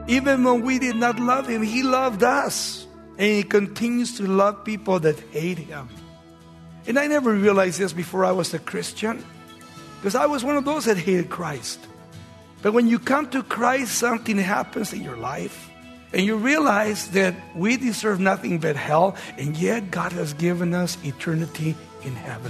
Even when we did not love Him, He loved us. And He continues to love people that hate Him. And I never realized this before I was a Christian, because I was one of those that hated Christ. But when you come to Christ, something happens in your life. And you realize that we deserve nothing but hell. And yet God has given us eternity in heaven.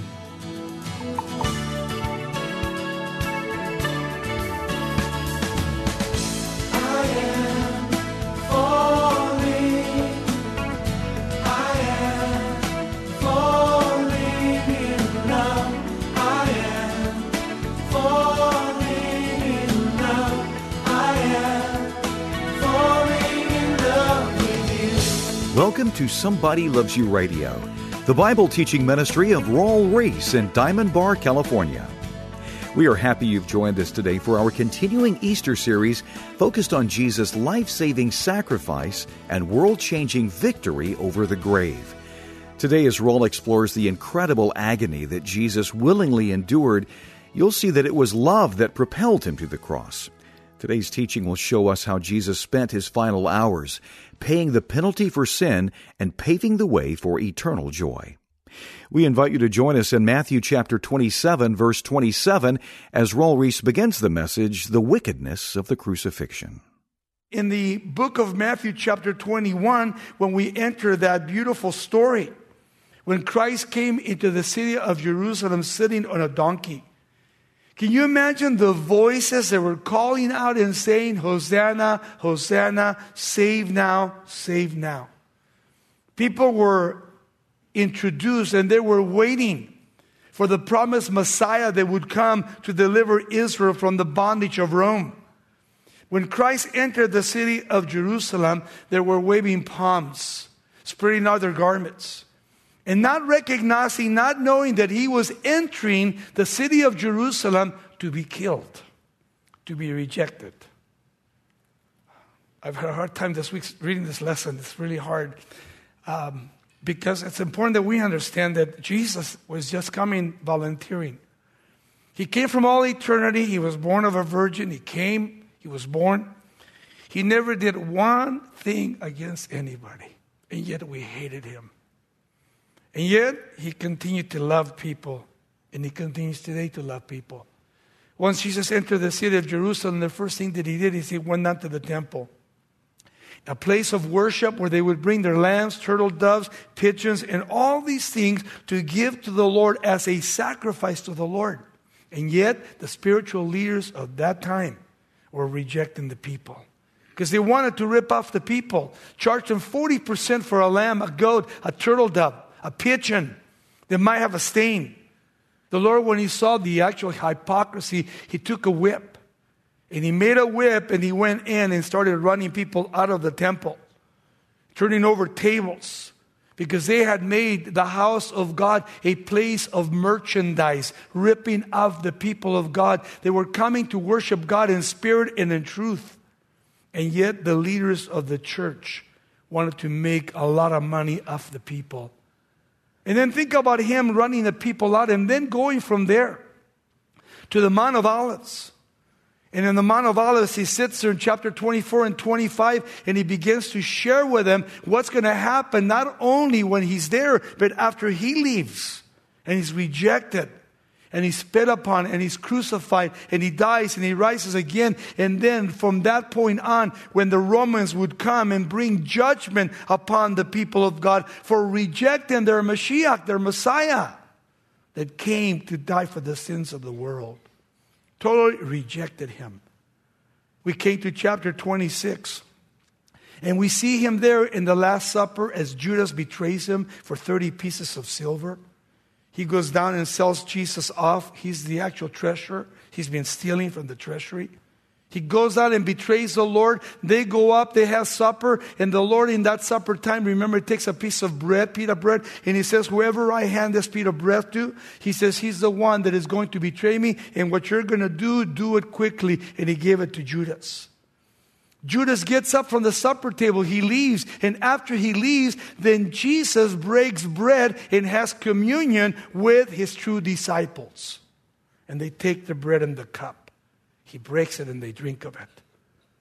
Welcome to Somebody Loves You Radio, the Bible teaching ministry of Raul Ries in Diamond Bar, California. We are happy you've joined us today for our continuing Easter series focused on Jesus' life-saving sacrifice and world-changing victory over the grave. Today, as Raul explores the incredible agony that Jesus willingly endured, you'll see that it was love that propelled him to the cross. Today's teaching will show us how Jesus spent his final hours paying the penalty for sin and paving the way for eternal joy. We invite you to join us in Matthew chapter 27, verse 27, as Raul Ries begins the message, The Wickedness of the Crucifixion. In the book of Matthew chapter 21, when we enter that beautiful story, when Christ came into the city of Jerusalem sitting on a donkey, can you imagine the voices that were calling out and saying, Hosanna, Hosanna, save now, save now. People were introduced and they were waiting for the promised Messiah that would come to deliver Israel from the bondage of Rome. When Christ entered the city of Jerusalem, they were waving palms, spreading out their garments, and not recognizing, not knowing that he was entering the city of Jerusalem to be killed, to be rejected. I've had a hard time this week reading this lesson. It's really hard because it's important that we understand that Jesus was just coming volunteering. He came from all eternity. He was born of a virgin. He came. He was born. He never did one thing against anybody, and yet we hated him. And yet, he continued to love people, and he continues today to love people. Once Jesus entered the city of Jerusalem, the first thing that he did is he went down to the temple, a place of worship where they would bring their lambs, turtle doves, pigeons, and all these things to give to the Lord as a sacrifice to the Lord. And yet, the spiritual leaders of that time were rejecting the people because they wanted to rip off the people, charge them 40% for a lamb, a goat, a turtle dove, a pigeon that might have a stain. The Lord, when he saw the actual hypocrisy, he took a whip. And he made a whip and he went in and started running people out of the temple. Turning over tables. Because they had made the house of God a place of merchandise. Ripping off the people of God. They were coming to worship God in spirit and in truth. And yet the leaders of the church wanted to make a lot of money off the people. And then think about him running the people out and then going from there to the Mount of Olives. And in the Mount of Olives, he sits there in chapter 24 and 25 and he begins to share with them what's going to happen not only when he's there, but after he leaves and he's rejected and he's spit upon and he's crucified and he dies and he rises again. And then from that point on, when the Romans would come and bring judgment upon the people of God for rejecting their Mashiach, their Messiah that came to die for the sins of the world. Totally rejected him. We came to chapter 26 and we see him there in the Last Supper as Judas betrays him for 30 pieces of silver. He goes down and sells Jesus off. He's the actual treasurer. He's been stealing from the treasury. He goes out and betrays the Lord. They go up, they have supper, and the Lord in that supper time, remember, takes a piece of bread, pita bread, and he says, whoever I hand this pita bread to, he says, he's the one that is going to betray me, and what you're going to do it quickly. And he gave it to Judas. Judas gets up from the supper table, he leaves, and after he leaves, then Jesus breaks bread and has communion with his true disciples. And they take the bread and the cup. He breaks it and they drink of it.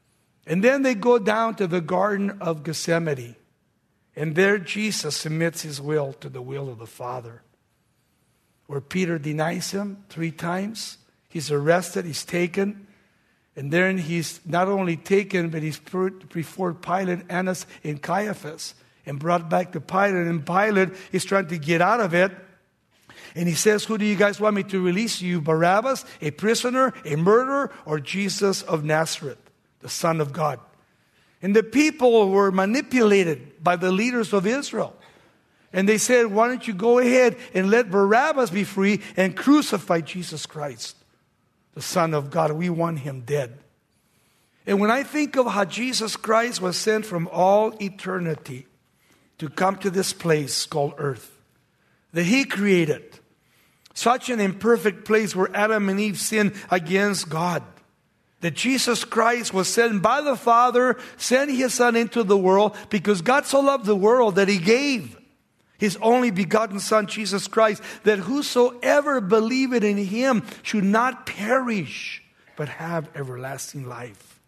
And then they go down to the Garden of Gethsemane. And there Jesus submits his will to the will of the Father. Where Peter denies him 3 times. He's arrested, he's taken. And then he's not only taken, but he's put before Pilate, Annas, and Caiaphas. And brought back to Pilate. And Pilate is trying to get out of it. And he says, who do you guys want me to release you? Barabbas, a prisoner, a murderer, or Jesus of Nazareth, the Son of God? And the people were manipulated by the leaders of Israel. And they said, why don't you go ahead and let Barabbas be free and crucify Jesus Christ, the Son of God. We want him dead. And when I think of how Jesus Christ was sent from all eternity to come to this place called earth, that he created, such an imperfect place where Adam and Eve sinned against God, that Jesus Christ was sent by the Father, sent his Son into the world, because God so loved the world that he gave his only begotten Son, Jesus Christ, that whosoever believeth in him should not perish, but have everlasting life.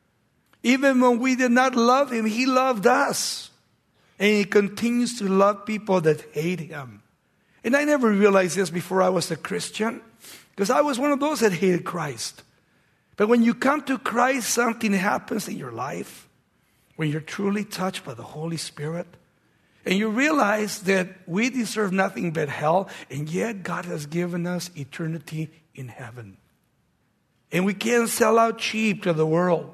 Even when we did not love him, he loved us. And he continues to love people that hate him. And I never realized this before I was a Christian, because I was one of those that hated Christ. But when you come to Christ, something happens in your life when you're truly touched by the Holy Spirit. And you realize that we deserve nothing but hell, and yet God has given us eternity in heaven. And we can't sell out cheap to the world.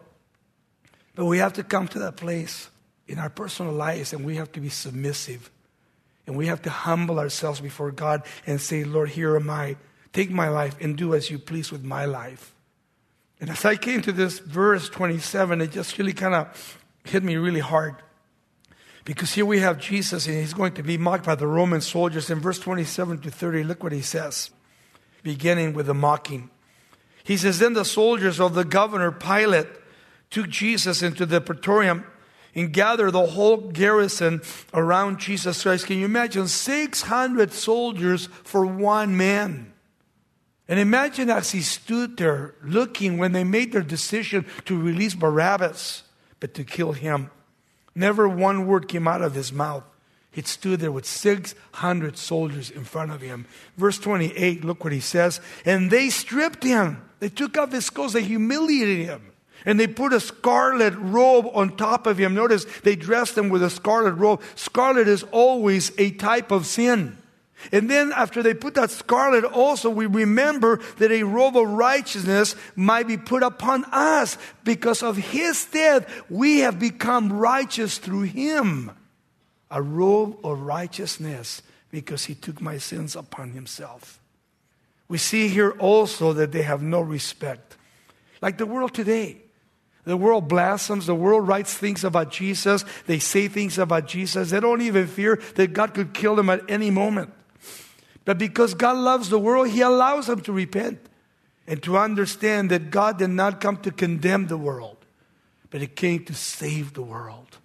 But we have to come to that place in our personal lives, and we have to be submissive. And we have to humble ourselves before God and say, Lord, here am I. Take my life and do as you please with my life. And as I came to this verse 27, it just really kind of hit me really hard. Because here we have Jesus, and he's going to be mocked by the Roman soldiers. In verse 27 to 30, look what he says, beginning with the mocking. He says, then the soldiers of the governor Pilate took Jesus into the praetorium and gathered the whole garrison around Jesus Christ. Can you imagine 600 soldiers for one man? And imagine as he stood there looking when they made their decision to release Barabbas, but to kill him. Never one word came out of his mouth. He stood there with 600 soldiers in front of him. Verse 28, look what he says. And they stripped him. They took off his clothes. They humiliated him. And they put a scarlet robe on top of him. Notice they dressed him with a scarlet robe. Scarlet is always a type of sin. And then after they put that scarlet also, we remember that a robe of righteousness might be put upon us. Because of his death, we have become righteous through him. A robe of righteousness because he took my sins upon himself. We see here also that they have no respect. Like the world today. The world blasphemes. The world writes things about Jesus. They say things about Jesus. They don't even fear that God could kill them at any moment. But because God loves the world, he allows them to repent and to understand that God did not come to condemn the world, but he came to save the world.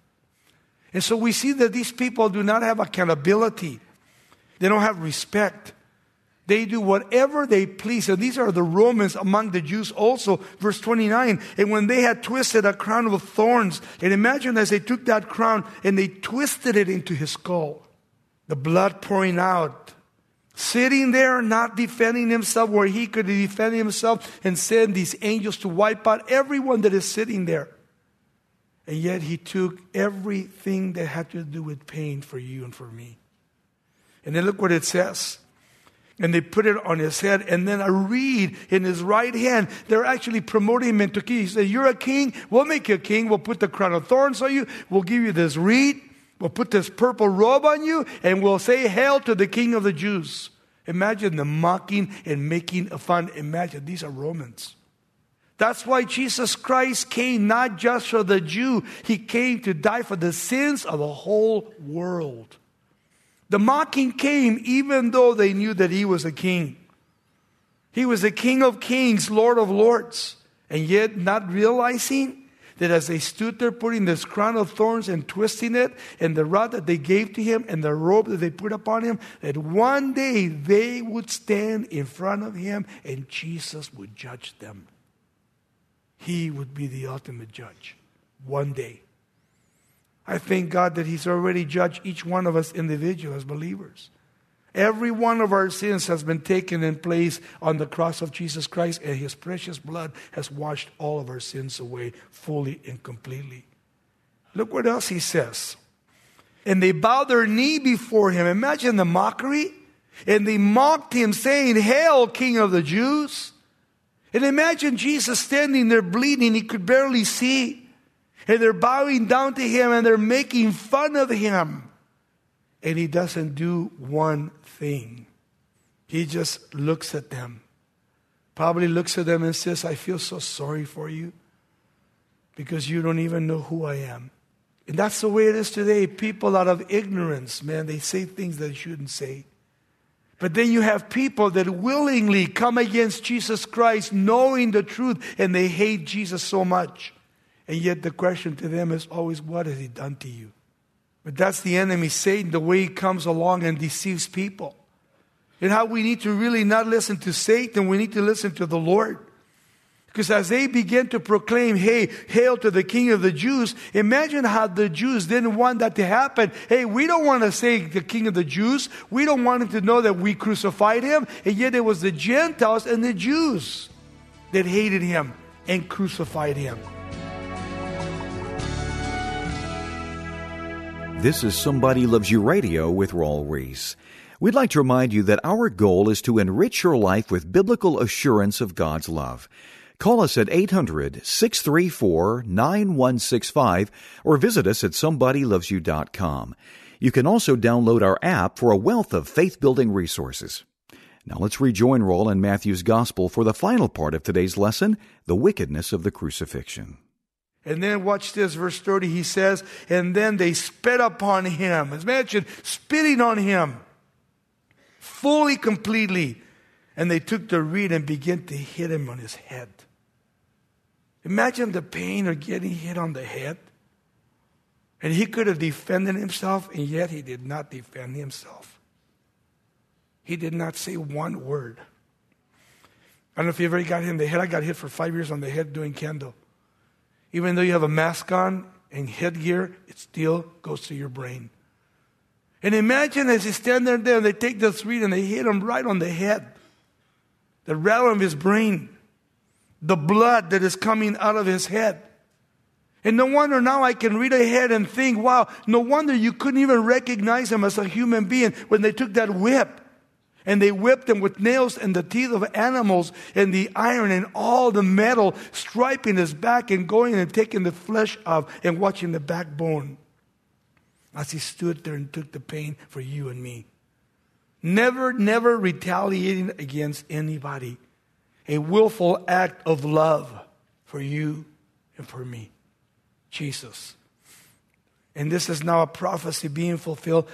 And so we see that these people do not have accountability. They don't have respect. They do whatever they please. And these are the Romans among the Jews also. Verse 29, and when they had twisted a crown of thorns, and imagine as they took that crown and they twisted it into his skull, the blood pouring out, sitting there, not defending himself where he could defend himself and send these angels to wipe out everyone that is sitting there. And yet he took everything that had to do with pain for you and for me. And then look what it says. And they put it on his head, and then a reed in his right hand. They're actually promoting him into king. He said, you're a king, we'll make you a king. We'll put the crown of thorns on you. We'll give you this reed. We'll put this purple robe on you, and we'll say, hail to the King of the Jews. Imagine the mocking and making fun. Imagine, these are Romans. That's why Jesus Christ came not just for the Jew. He came to die for the sins of the whole world. The mocking came even though they knew that he was a king. He was the King of kings, Lord of lords. And yet not realizing that as they stood there putting this crown of thorns and twisting it, and the rod that they gave to him, and the robe that they put upon him, that one day they would stand in front of him and Jesus would judge them. He would be the ultimate judge. one day. I thank God that He's already judged each one of us individually as believers. Every one of our sins has been taken in place on the cross of Jesus Christ, and His precious blood has washed all of our sins away fully and completely. Look what else He says. And they bowed their knee before Him. Imagine the mockery. And they mocked Him, saying, "Hail, King of the Jews." And imagine Jesus standing there bleeding. He could barely see. And they're bowing down to Him and they're making fun of Him. And He doesn't do one thing. He just looks at them. Probably looks at them and says, "I feel so sorry for you because you don't even know who I am." And that's the way it is today. People out of ignorance, man, they say things that they shouldn't say. But then you have people that willingly come against Jesus Christ knowing the truth, and they hate Jesus so much. And yet the question to them is always, what has He done to you? But that's the enemy, Satan, the way he comes along and deceives people. And how we need to really not listen to Satan, we need to listen to the Lord. Because as they begin to proclaim, "Hey, hail to the King of the Jews," imagine how the Jews didn't want that to happen. Hey, we don't want to say the King of the Jews. We don't want him to know that we crucified Him. And yet it was the Gentiles and the Jews that hated Him and crucified Him. This is Somebody Loves You Radio with Raul Ries. We'd like to remind you that our goal is to enrich your life with biblical assurance of God's love. Call us at 800-634-9165 or visit us at somebodylovesyou.com. You can also download our app for a wealth of faith-building resources. Now let's rejoin Raul in Matthew's Gospel for the final part of today's lesson, the wickedness of the crucifixion. And then watch this, verse 30, he says, "And then they spit upon Him." Imagine spitting on Him fully, completely. And they took the reed and began to hit Him on His head. Imagine the pain of getting hit on the head. And He could have defended Himself, and yet He did not defend Himself. He did not say one word. I don't know if you ever got hit in the head. I got hit for 5 years on the head doing kendo. Even though you have a mask on and headgear, it still goes to your brain. And imagine as He's standing there and they take this reed and they hit Him right on the head. The rattle of His brain. The blood that is coming out of His head. And no wonder now I can read ahead and think, wow, no wonder you couldn't even recognize Him as a human being when they took that whip. And they whipped Him with nails and the teeth of animals and the iron and all the metal, striping His back and going and taking the flesh off and watching the backbone. As He stood there and took the pain for you and me. Never retaliating against anybody. A willful act of love for you and for me. Jesus. And this is now a prophecy being fulfilled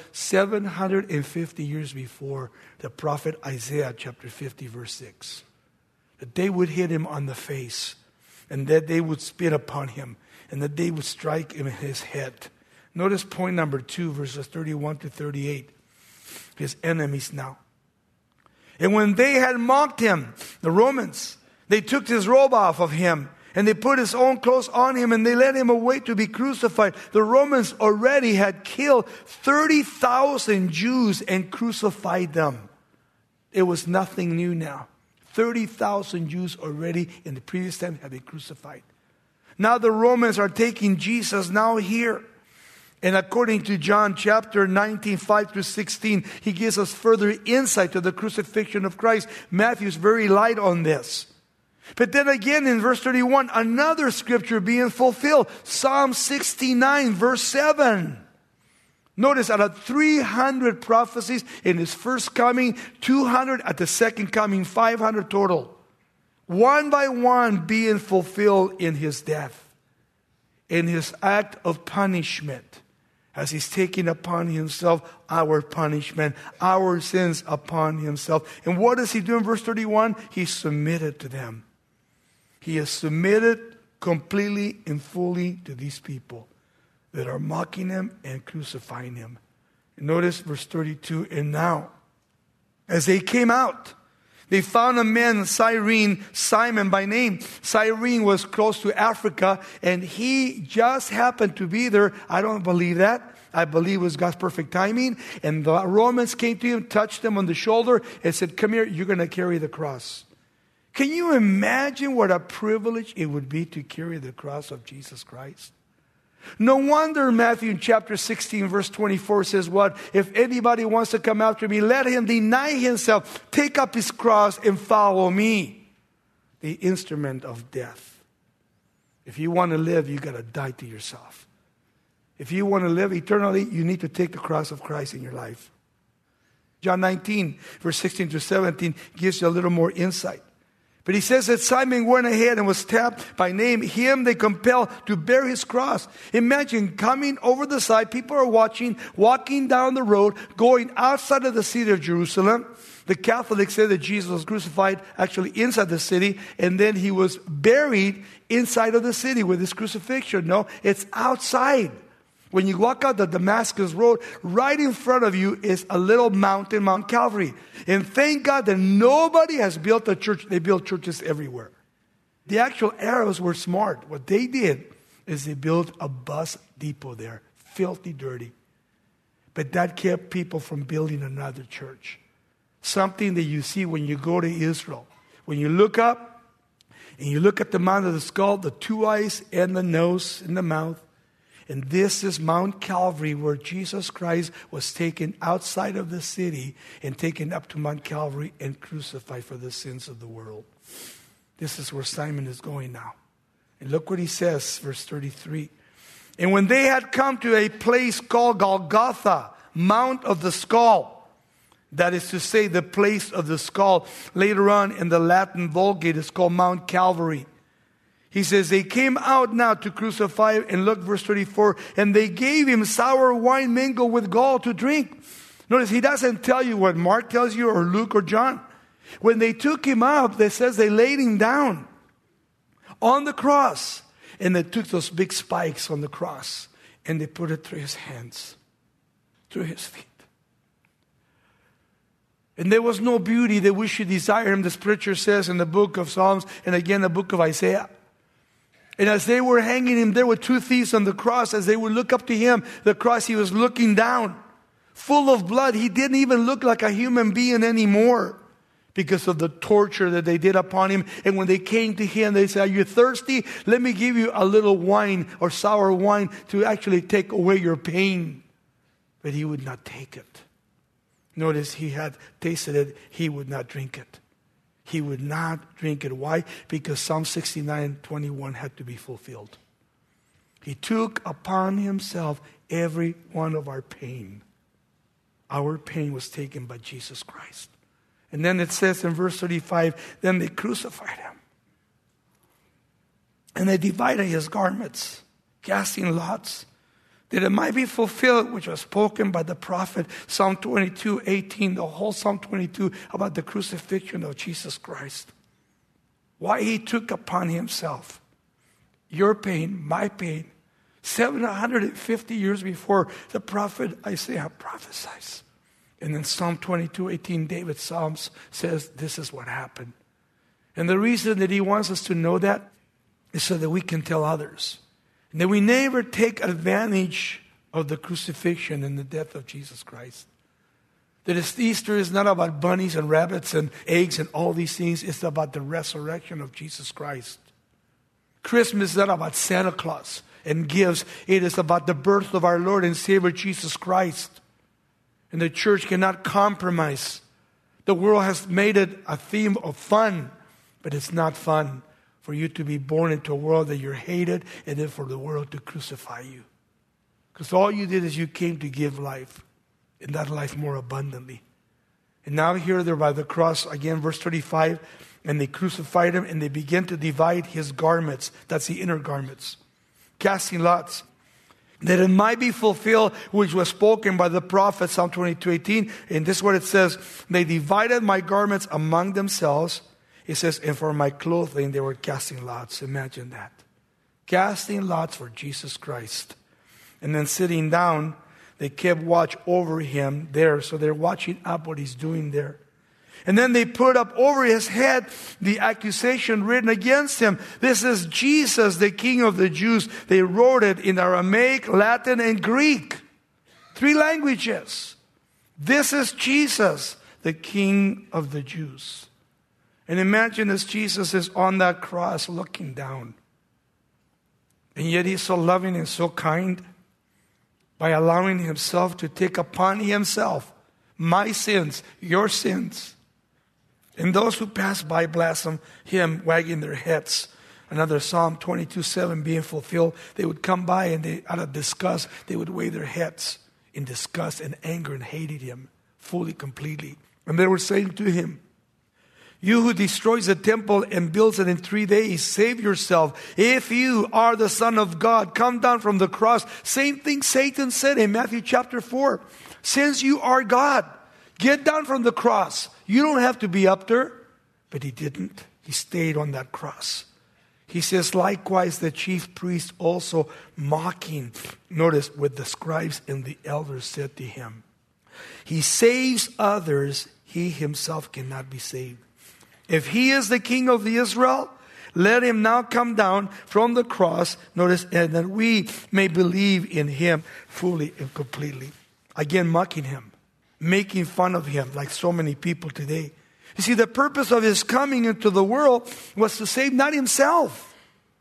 750 years before the prophet Isaiah chapter 50 verse 6. That they would hit Him on the face. And that they would spit upon Him. And that they would strike Him in His head. Notice point number 2, verses 31 to 38. His enemies now. And when they had mocked Him, the Romans, they took His robe off of Him, and they put His own clothes on Him, and they led Him away to be crucified. The Romans already had killed 30,000 Jews and crucified them. It was nothing new now. 30,000 Jews already in the previous time had been crucified. Now the Romans are taking Jesus now here. And according to John chapter 19, 5 through 16, he gives us further insight to the crucifixion of Christ. Matthew's very light on this. But then again in verse 31, another scripture being fulfilled. Psalm 69, verse 7. Notice out of 300 prophecies in His first coming, 200 at the second coming, 500 total. One by one being fulfilled in His death. In His act of punishment. As He's taking upon Himself our punishment, our sins upon Himself. And what does He do in verse 31? He submitted to them. He has submitted completely and fully to these people that are mocking Him and crucifying Him. And notice verse 32, and now, as they came out, They found a man, Cyrene, Simon by name. Cyrene was close to Africa, and he just happened to be there. I don't believe that. I believe it was God's perfect timing. And the Romans came to him, touched him on the shoulder, and said, come here, you're going to carry the cross. Can you imagine what a privilege it would be to carry the cross of Jesus Christ? No wonder Matthew chapter 16 verse 24 says what? If anybody wants to come after me, let him deny himself, take up his cross and follow me. The instrument of death. If you want to live, you got to die to yourself. If you want to live eternally, you need to take the cross of Christ in your life. John 19 verse 16 to 17 gives you a little more insight. But he says that Simon went ahead and was tapped by name. Him they compelled to bear his cross. Imagine coming over the side. People are watching, walking down the road, going outside of the city of Jerusalem. The Catholics say that Jesus was crucified actually inside the city. And then he was buried inside of the city with his crucifixion. No, it's outside. When you walk out the Damascus road, right in front of you is a little mountain, Mount Calvary. And thank God that nobody has built a church. They built churches everywhere. The actual Arabs were smart. What they did is they built a bus depot there, filthy dirty. But that kept people from building another church. Something that you see when you go to Israel. When you look up and you look at the Mount of the Skull, the two eyes and the nose and the mouth. And this is Mount Calvary, where Jesus Christ was taken outside of the city and taken up to Mount Calvary and crucified for the sins of the world. This is where Simon is going now. And look what he says, verse 33. And when they had come to a place called Golgotha, Mount of the Skull, that is to say, the place of the skull, later on in the Latin Vulgate, it's called Mount Calvary. He says, they came out now to crucify, and look, verse 34, and they gave him sour wine mingled with gall to drink. Notice, he doesn't tell you what Mark tells you, or Luke, or John. When they took him up, it says they laid him down on the cross, and they took those big spikes on the cross, and they put it through his hands, through his feet. And there was no beauty that we should desire him, the scripture says in the book of Psalms, and again the book of Isaiah. And as they were hanging him, there were two thieves on the cross. As they would look up to him, the cross, he was looking down, full of blood. He didn't even look like a human being anymore because of the torture that they did upon him. And when they came to him, they said, are you thirsty? Let me give you a little wine or sour wine to actually take away your pain. But he would not take it. Notice he had tasted it. He would not drink it. He would not drink it. Why? Because Psalm 69:21 had to be fulfilled. He took upon himself every one of our pain. Our pain was taken by Jesus Christ. And then it says in verse 35, then they crucified him. And they divided his garments, casting lots, that it might be fulfilled, which was spoken by the prophet, Psalm 22:18, the whole Psalm 22 about the crucifixion of Jesus Christ. Why he took upon himself your pain, my pain, 750 years before the prophet Isaiah prophesies. And then Psalm 22:18, David's Psalms says this is what happened. And the reason that he wants us to know that is so that we can tell others. And that we never take advantage of the crucifixion and the death of Jesus Christ. That Easter is not about bunnies and rabbits and eggs and all these things. It's about the resurrection of Jesus Christ. Christmas is not about Santa Claus and gifts. It is about the birth of our Lord and Savior Jesus Christ. And the church cannot compromise. The world has made it a theme of fun, but it's not fun for you to be born into a world that you're hated, and then for the world to crucify you. Because all you did is you came to give life, and that life more abundantly. And now here they're by the cross, again, verse 35, and they crucified him, and they began to divide his garments. That's the inner garments. Casting lots. That it might be fulfilled, which was spoken by the prophet, Psalm 22:18. And this is what it says. They divided my garments among themselves. It says, and for my clothing, they were casting lots. Imagine that. Casting lots for Jesus Christ. And then sitting down, they kept watch over him there. So they're watching up what he's doing there. And then they put up over his head the accusation written against him. This is Jesus, the King of the Jews. They wrote it in Aramaic, Latin, and Greek. 3 languages. This is Jesus, the King of the Jews. And imagine as Jesus is on that cross looking down. And yet he's so loving and so kind by allowing himself to take upon himself my sins, your sins. And those who pass by blaspheme him, wagging their heads. Another Psalm 22:7 being fulfilled. They would come by and they, out of disgust, they would wave their heads in disgust and anger and hated him fully, completely. And they were saying to him, you who destroys the temple and builds it in 3 days, save yourself. If you are the Son of God, come down from the cross. Same thing Satan said in Matthew chapter 4. Since you are God, get down from the cross. You don't have to be up there. But he didn't. He stayed on that cross. He says, likewise, the chief priest also mocking, notice, with the scribes and the elders said to him, he saves others, he himself cannot be saved. If he is the King of Israel, let him now come down from the cross, notice, and that we may believe in him fully and completely. Again, mocking him, making fun of him like so many people today. You see, the purpose of his coming into the world was to save not himself,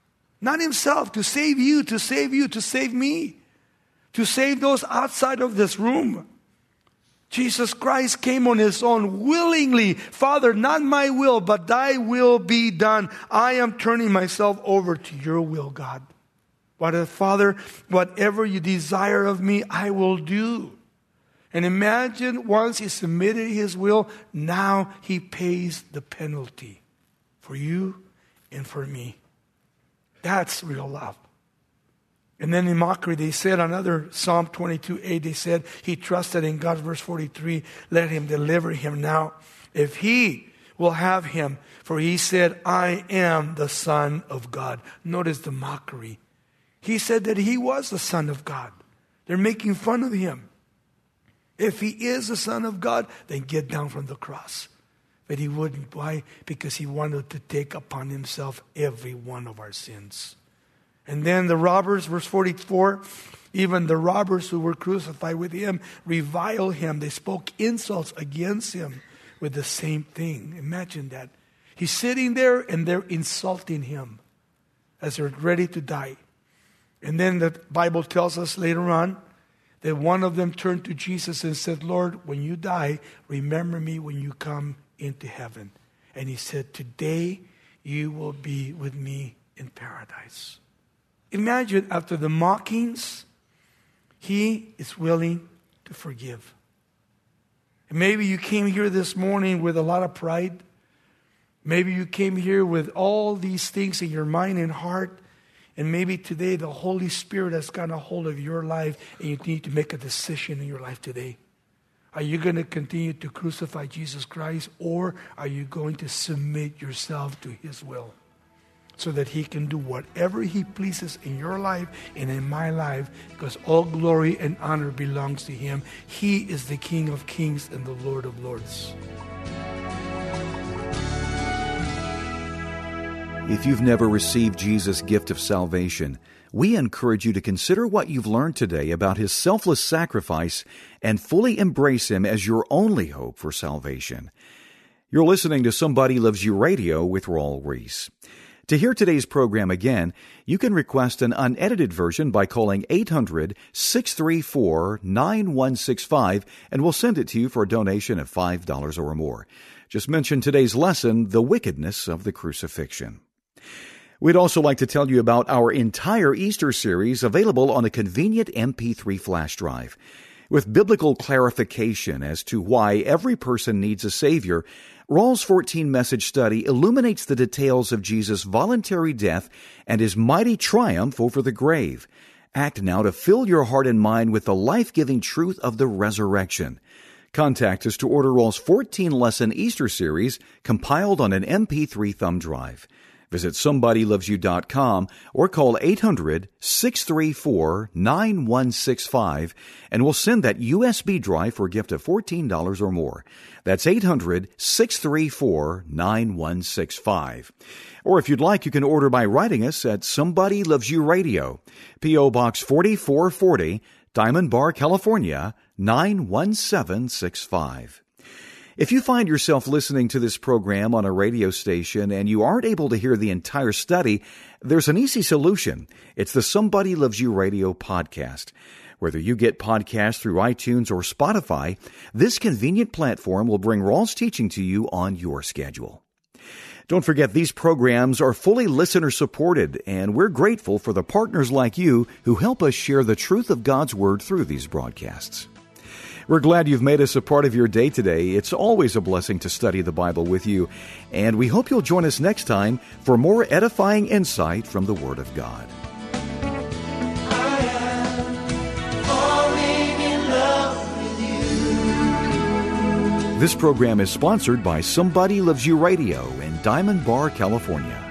to save you, to save me, to save those outside of this room. Jesus Christ came on his own willingly. Father, not my will, but thy will be done. I am turning myself over to your will, God. Father, whatever you desire of me, I will do. And imagine once he submitted his will, now he pays the penalty for you and for me. That's real love. And then in mockery, they said, another Psalm 22:8, they said, he trusted in God, verse 43, let him deliver him now, if he will have him. For he said, I am the Son of God. Notice the mockery. He said that he was the Son of God. They're making fun of him. If he is the Son of God, then get down from the cross. But he wouldn't. Why? Because he wanted to take upon himself every one of our sins. And then the robbers, verse 44, even the robbers who were crucified with him revile him. They spoke insults against him with the same thing. Imagine that. He's sitting there and they're insulting him as they're ready to die. And then the Bible tells us later on that one of them turned to Jesus and said, Lord, when you die, remember me when you come into heaven. And he said, today you will be with me in paradise. Imagine after the mockings, he is willing to forgive. And maybe you came here this morning with a lot of pride. Maybe you came here with all these things in your mind and heart. And maybe today the Holy Spirit has gotten a hold of your life and you need to make a decision in your life today. Are you going to continue to crucify Jesus Christ, or are you going to submit yourself to his will so that he can do whatever he pleases in your life and in my life, because all glory and honor belongs to him. He is the King of Kings and the Lord of Lords. If you've never received Jesus' gift of salvation, we encourage you to consider what you've learned today about his selfless sacrifice and fully embrace him as your only hope for salvation. You're listening to Somebody Loves You Radio with Raul Ries. To hear today's program again, you can request an unedited version by calling 800-634-9165, and we'll send it to you for a donation of $5 or more. Just mention today's lesson, The Wickedness of the Crucifixion. We'd also like to tell you about our entire Easter series available on a convenient MP3 flash drive. With biblical clarification as to why every person needs a Savior, Raul's 14-message study illuminates the details of Jesus' voluntary death and his mighty triumph over the grave. Act now to fill your heart and mind with the life-giving truth of the resurrection. Contact us to order Raul's 14-lesson Easter series compiled on an MP3 thumb drive. Visit somebodylovesyou.com or call 800-634-9165 and we'll send that USB drive for a gift of $14 or more. That's 800-634-9165. Or if you'd like, you can order by writing us at Somebody Loves You Radio, P.O. Box 4440, Diamond Bar, California, 91765. If you find yourself listening to this program on a radio station and you aren't able to hear the entire study, there's an easy solution. It's the Somebody Loves You Radio podcast. Whether you get podcasts through iTunes or Spotify, this convenient platform will bring Rawls teaching to you on your schedule. Don't forget, these programs are fully listener-supported, and we're grateful for the partners like you who help us share the truth of God's Word through these broadcasts. We're glad you've made us a part of your day today. It's always a blessing to study the Bible with you, and we hope you'll join us next time for more edifying insight from the Word of God. This program is sponsored by Somebody Loves You Radio in Diamond Bar, California.